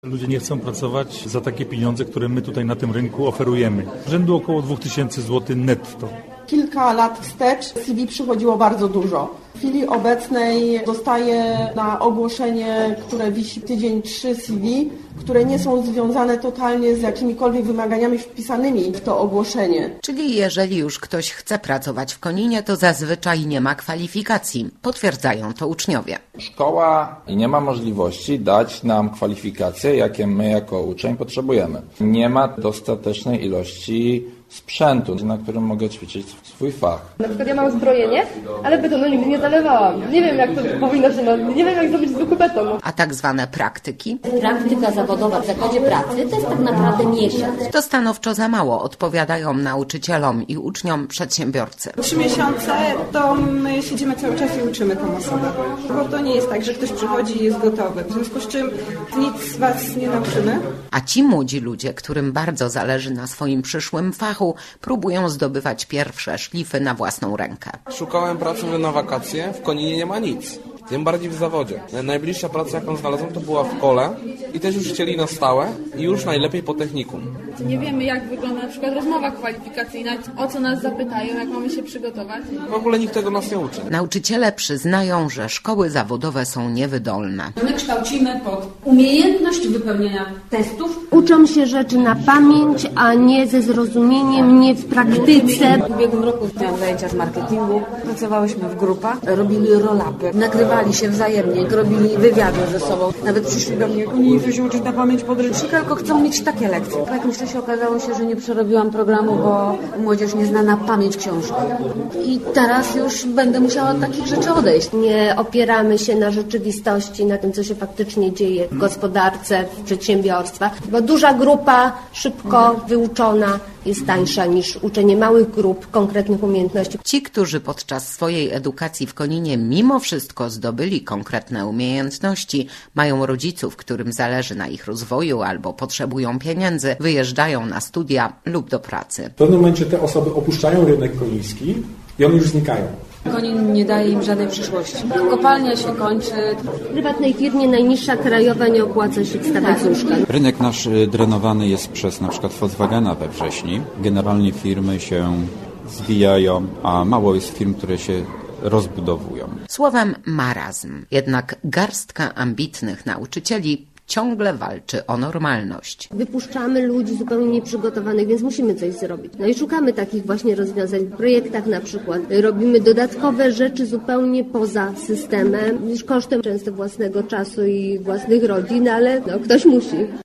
Ludzie nie chcą pracować za takie pieniądze, które my tutaj na tym rynku oferujemy. Rzędu około 2000 zł netto. Kilka lat wstecz CV przychodziło bardzo dużo. W chwili obecnej dostaję na ogłoszenie, które wisi tydzień, 3 CV, które nie są związane totalnie z jakimikolwiek wymaganiami wpisanymi w to ogłoszenie. Czyli jeżeli już ktoś chce pracować w Koninie, to zazwyczaj nie ma kwalifikacji. Potwierdzają to uczniowie. Szkoła nie ma możliwości dać nam kwalifikacje, jakie my jako uczeń potrzebujemy. Nie ma dostatecznej ilości sprzętu, na którym mogę ćwiczyć swój fach. Na przykład ja mam zbrojenie, ale betonu nigdy nie zalewałam. Nie wiem, jak to powinno się, nie wiem, jak zrobić zwykły beton. A tak zwane praktyki? Praktyka zawodowa w zakładzie pracy to jest tak naprawdę miesiąc. To stanowczo za mało, odpowiadają nauczycielom i uczniom przedsiębiorcy. 3 miesiące to my siedzimy cały czas i uczymy tą osobę. Bo to nie jest tak, że ktoś przychodzi i jest gotowy. W związku z czym nic was nie nauczymy. A ci młodzi ludzie, którym bardzo zależy na swoim przyszłym fachu, próbują zdobywać pierwsze szlify na własną rękę. Szukałem pracy na wakacje, w Koninie nie ma nic. Tym bardziej w zawodzie. Najbliższa praca, jaką znalazłem, to była w kole i też już chcieli na stałe i już najlepiej po technikum. Nie wiemy, jak wygląda na przykład rozmowa kwalifikacyjna, o co nas zapytają, jak mamy się przygotować. W ogóle nikt tego nas nie uczy. Nauczyciele przyznają, że szkoły zawodowe są niewydolne. My kształcimy pod umiejętność wypełniania testów. Uczą się rzeczy na pamięć, a nie ze zrozumieniem, nie w praktyce. W ubiegłym roku miałam zajęcia z marketingu, pracowałyśmy w grupach, robili roll-upy, nagrywali się wzajemnie, robili wywiady ze sobą. Nawet przyszli do mnie, oni nie chcą się uczyć na pamięć podręcznika, tylko chcą mieć takie lekcje. W jakimś czasie okazało się, że nie przerobiłam programu, bo młodzież nie zna na pamięć książki. I teraz już będę musiała od takich rzeczy odejść. Nie opieramy się na rzeczywistości, na tym, co się faktycznie dzieje w gospodarce, w przedsiębiorstwach, bo duża grupa, szybko wyuczona, jest tańsza niż uczenie małych grup konkretnych umiejętności. Ci, którzy podczas swojej edukacji w Koninie mimo wszystko zdobyli konkretne umiejętności, mają rodziców, którym zależy na ich rozwoju albo potrzebują pieniędzy, wyjeżdżają na studia lub do pracy. W pewnym momencie te osoby opuszczają rynek koniński i one już znikają. Konin nie daje im żadnej przyszłości. Kopalnia się kończy. W prywatnej firmie najniższa krajowa, nie opłaca się wstawiać z łóżka. Rynek nasz drenowany jest przez na przykład Volkswagena we wrześni. Generalnie firmy się zwijają, a mało jest firm, które się rozbudowują. Słowem marazm. Jednak garstka ambitnych nauczycieli ciągle walczy o normalność. Wypuszczamy ludzi zupełnie nieprzygotowanych, więc musimy coś zrobić. No i szukamy takich właśnie rozwiązań. W projektach na przykład robimy dodatkowe rzeczy zupełnie poza systemem, niż kosztem często własnego czasu i własnych rodzin, ale ktoś musi.